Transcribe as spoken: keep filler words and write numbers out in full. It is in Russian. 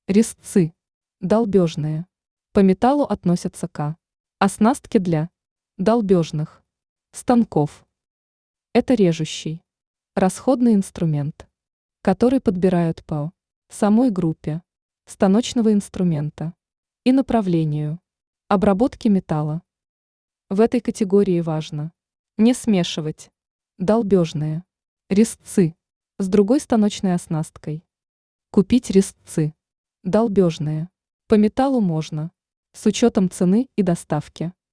Резцы. Долбежные. По металлу относятся к оснастке для долбежных станков. Это режущий, расходный инструмент, который подбирают по самой группе станочного инструмента и направлению обработки металла. В этой категории важно не смешивать долбежные резцы с другой станочной оснасткой. Купить резцы долбежные по металлу можно с учетом цены и доставки.